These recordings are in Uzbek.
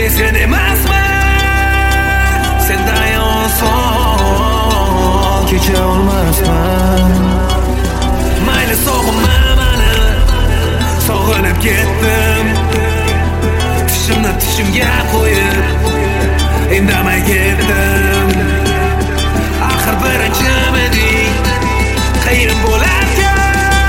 Men sen emasman, sendan oson kecha olmasman. Mayli sog'inma meni, sog'inib ketdim. Tishimni tishimga qo'yib indamay ketdim. Axir birinchimiding, qiyin bo'larkan.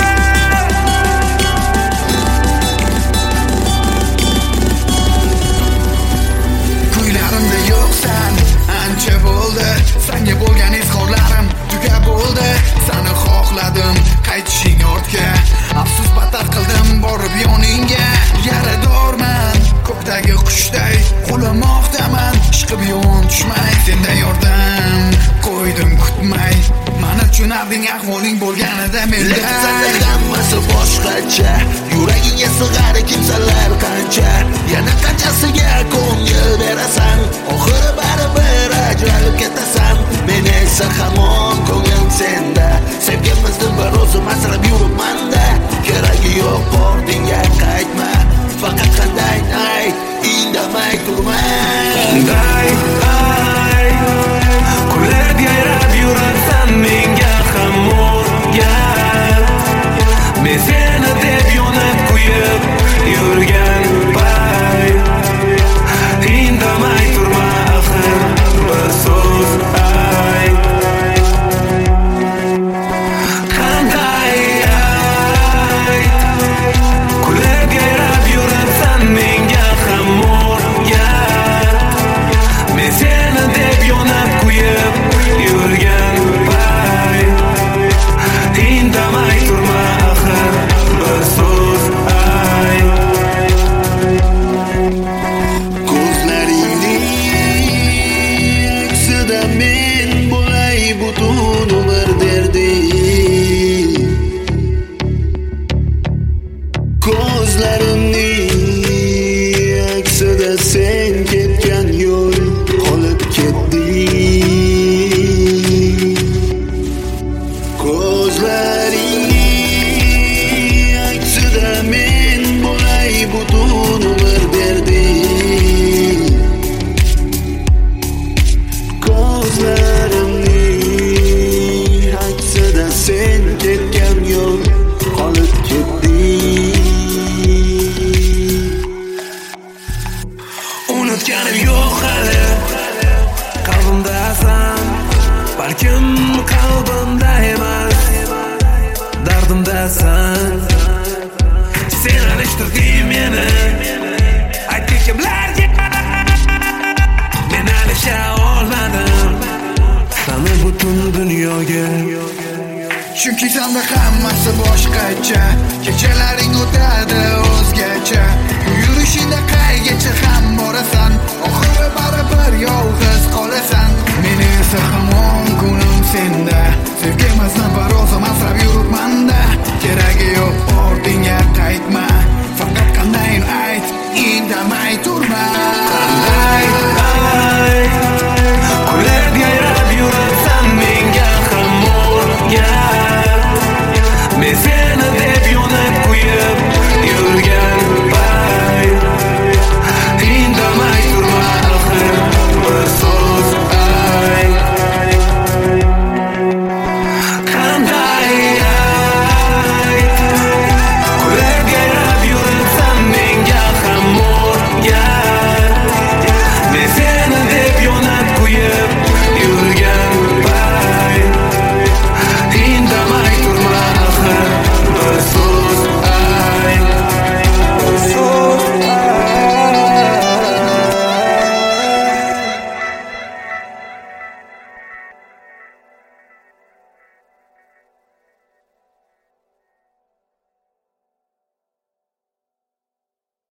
Kuylarimda yo'qsan, ancha bo'ldi. Senga bo'lgan izhorlarim tugab bo'ldi. Seni xohladim, qaytishing ortga. Afsus battar qildim borib yoningga. Yaradorman, ko'kdagi qushday qulamoqdaman. Ishqib yon tushmay, senda yordam qo'ydim kutmay. Mana tushunarding ahvoling bo'lganida menda. Lekin hammasi boshqacha. Yuragingga sig'ar kimsalar qancha. Yana qanchasiga ko'ngil berasan. Oxiri baribir ajralib ketasan. Men esa hamon ko'nglim senda. Sevgimizni bir o'zim asrab yuribman-da. Keragi yo'q, ortingga qaytma. Faqat qanday indamay turma. Qanday kulib yayrab yurasan menga ham o'rgan. Men seni deb yonib kuyib yurgan pay. Indamay turma axir bir so'z ay. Qanday kulib yayrab yurasan menga ham o'rgan. Men seni deb yonib kuyib yurgan pay. Indamay turma axir bir so'z ay. Ko'zlaringning aksida men bo'lay butun umr derdim. Ko'zlarimning aksida sen ketgan yo'l qolib ketdi. Ko'zlaringning aksida men bo'lay butun umr derdim. Ko'zlarimning aksida sen ketgan yo'l qolib ketdi. Unutganim yo'q hali, qalbimdasan. Balkim qalbimda emas, dardimdasan. Sen alishtirding meni, aytding kimlarga. Men alisha olmadim seni butun dunyoga. Chunki senda hammasi boshqacha. Kechalaring o'tadi o'zgacha. Yurishingda